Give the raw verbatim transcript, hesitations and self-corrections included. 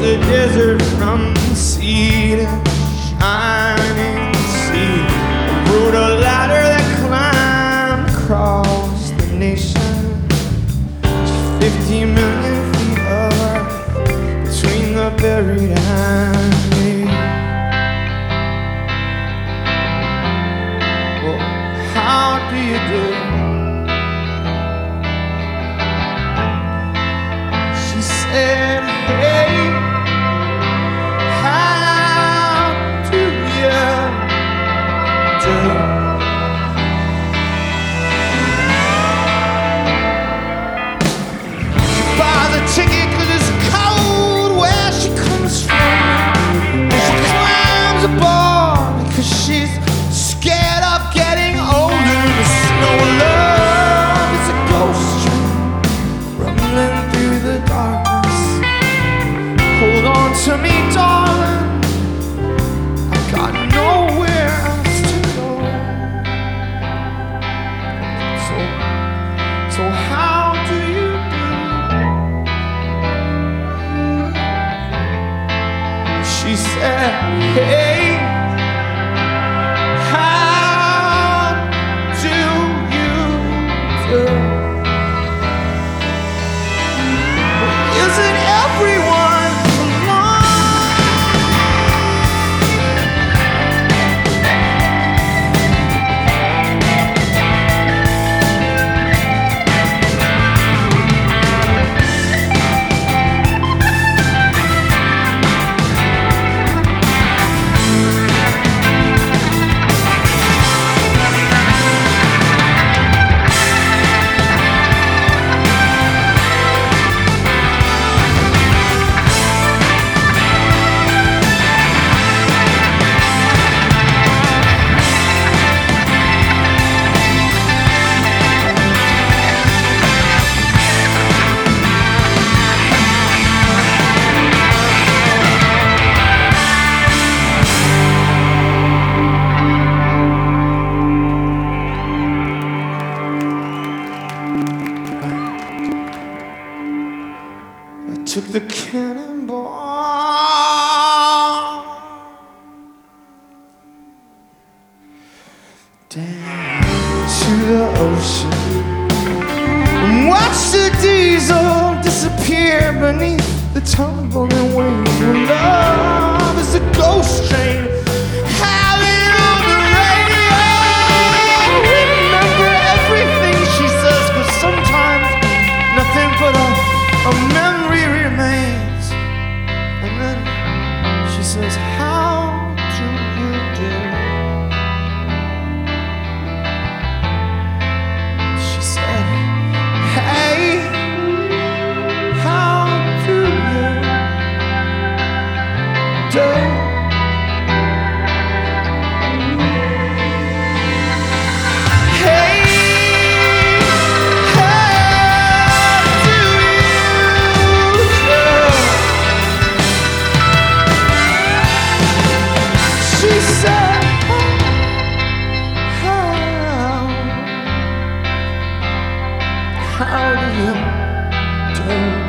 the desert from the sea to shining sea. I rode a ladder that climbed across the nation. Fifty million feet of earth between the buried and me. Well, how do you do? She said, hey, how do you do? Ticket 'cause it's cold where she comes from, and she climbs aboard because she's scared of getting older. The snow love is a ghost train rumbling through the darkness. Hold on to me, darling, I got nowhere else to go. So, so how do you She said, hey, how do you do? Isn't everyone alone? Took the cannonball down to the ocean and watched the diesel disappear beneath the tumbling waves. Well, love is a ghost train howling on the radio. Remember everything she says, 'cause sometimes nothing but a, a memory remains. And then she says, how do you do? She said, hey, how do you do? How do you do?